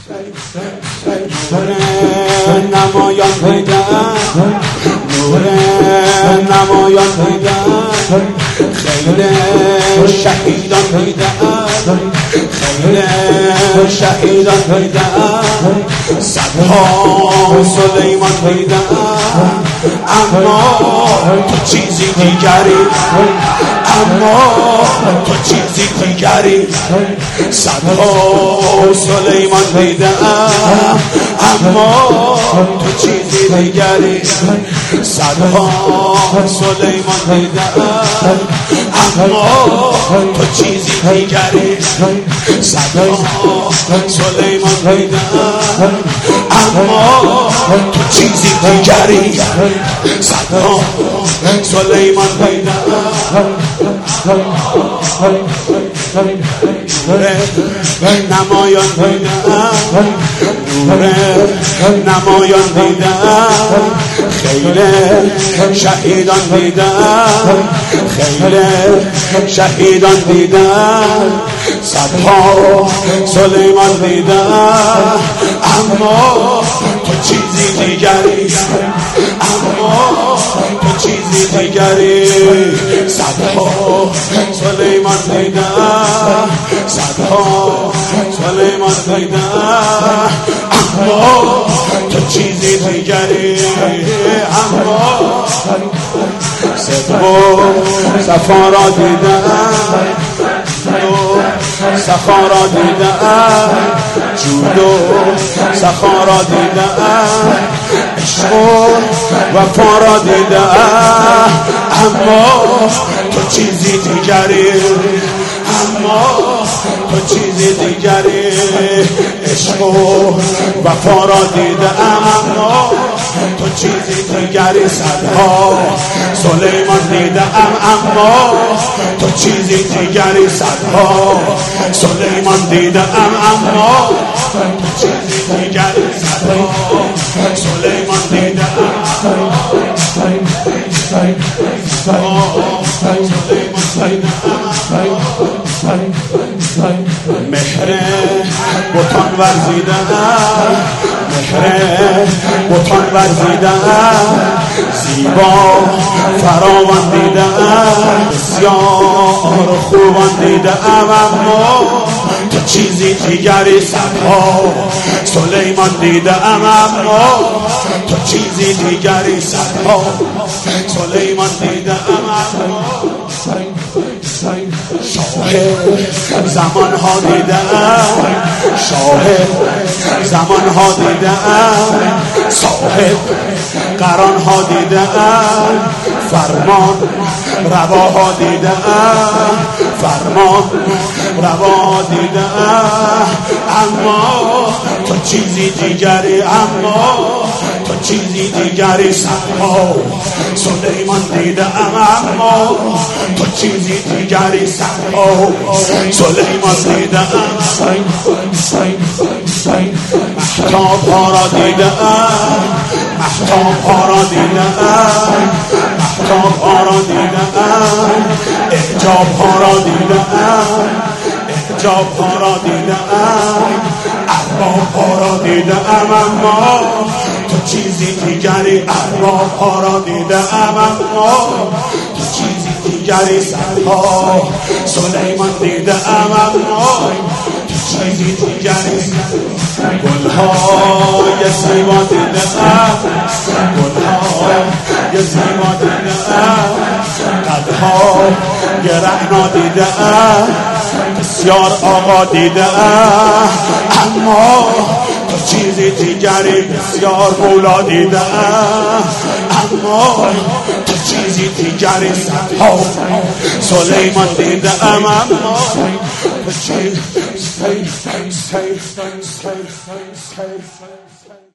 نمایان دیدم نور نمایان دیدم خیلی شهیدان دیدم خیلی شهیدان دیدم صدها سلیمان دیدم اما تو چیزی دیگری اما تو چیزی دیگری صدها سلیمان دیدم اما تو چیزی دیگری صدها سلیمان دیدم اما تو چیزی دیگری صدها سلیمان دیدم اما تو چیزی دیگری صدها سلیمان دیدم نمایان دیدم نور نمایان دیدم خیلی شهیدان دیدم خیلی شهیدان دیدم صدها سلیمان دیدم اما تو چیزی دیگری اما تو چیزی دیگری صدها سلیمان دیدم صدها سلیمان دیدم اما تو چیزی دیگری اما صدق و صفا را دیدم سخا را دیدم جود و سخا را دیدم عشق و وفا را دیدم اما تو چیزی دیگری اما تو چیزی دیگری عشق و وفا را دیدم اما تو چیزی دیگری صدها سلیمان دیدم اما تو چیزی دیگری صدها سلیمان دیدم اما تو چیزی دیگری صدها سلیمان دیدم مهر بتان ورزیدم مهر بتان ورزیدم زیبا فراوان دیدم بسیار خوبان دیدم اما تو چیزی دیگری صدها سلیمان دیدم اما تو چیزی دیگری صدها سلیمان دیدم اما شاهد زمان ها دیدم شاهد زمان ها دیدم صاحب قران ها دیدم فرمان رواها دیدم فرمان روا دیدم اما تو چیزی دیگری اما تو چیزی دیگری صدها سلیمان دیدم اما تو چیزی دیگری صدها سلیمان دیدم مهتاب ها را دیدم مهتاب ها را دیدم مهتاب ها را دیدم احجاب ها را دیدم احجاب ها را دیدم ارباب ها را دیدم اما تو چیزی دیگری ارباب ها را دیدم اما تو چیزی دیگری صدها سلیمان دیدم اما تو چیزی دیگری گلهای زیبا دیدم گلهای زیبا دیدم قدهای رعنا دیدم بسیار آقا دیدم اما تو چیزی دیگری بسیار مولا دیدم اما تو چیزی دیگری صدها سلیمان دیدم اما تو چیزی